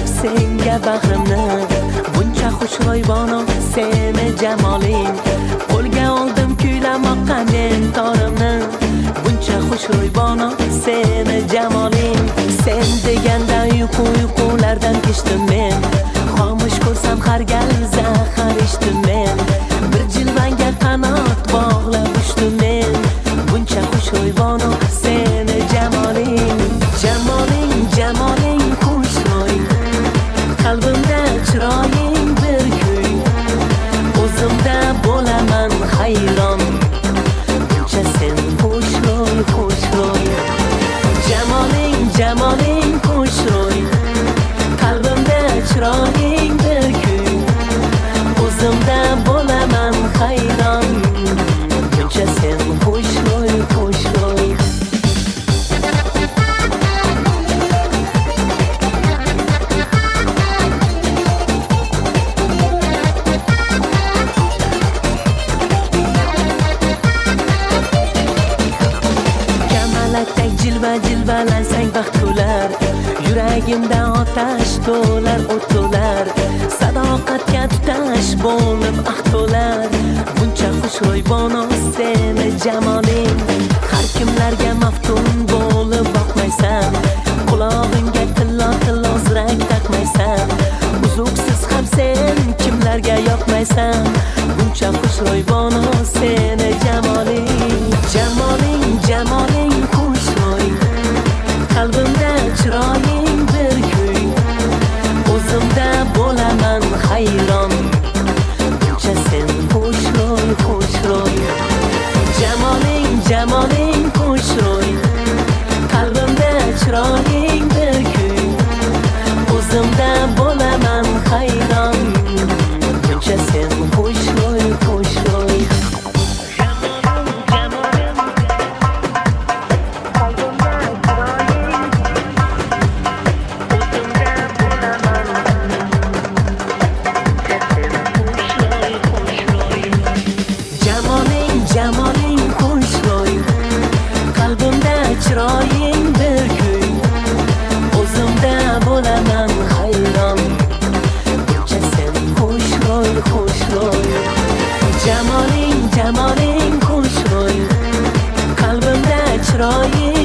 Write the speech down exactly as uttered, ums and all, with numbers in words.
senga bag'rimni, buncha xushro'ybonu seni jamaling. Qo'lga oldim kuylamoqqa men torimni, buncha xushro'ybonu seni jamaling. Sen deganda uyqu uyqulardan kechdim men, xomush ko'rsam har gal zahar ichdim men. Bir jilvanga qanot bog'lab uchdim men, buncha xushro'ybonu seni jamaling. Jamaling, jamaling xushro'y, qalbimda chiroying bir kuy. O'zimda bo'laman hayron, buncha sen xushro'y, xushro'y. Jamaling, jamaling xushro'y, qalbimda chiroying bir kuy. O'zimda bo'laman hayron, buncha sen xushro'y, xushro'y. Kamalakdek jilva jilvalansang baxt to'lar, yuragimda otash to'lar, o't to'lar. Sadoqatga tutash bo'lib ahd to'lar, buncha xushro'ybonu seni jamaling. Har kimlarga maftun bo'lib boqmaysan, qulog'ingga tillo tillo zirak taqmaysan. Uzuqsiz ham sen kimlarga yoqmaysan, buncha xushro'ybonu seni jamaling. Jamaling, jamaling xushro'y, qalbimda chiroying bir kuy. O'zimda bo'laman hayron, buncha sen xushro'y, xushro'y. Jamaling, jamaling xushro'y, qalbimda chiroying bir kuy. O'zimda bo'laman hayron, buncha sen xushro'y, xushro'y. Jamaling xushro'y, qalbimda chiroying bir kuy. O'zimda bo'laman hayron, buncha sen xushro'y, xushro'y. Jamaling, jamaling xushro'y, qalbimda chiroying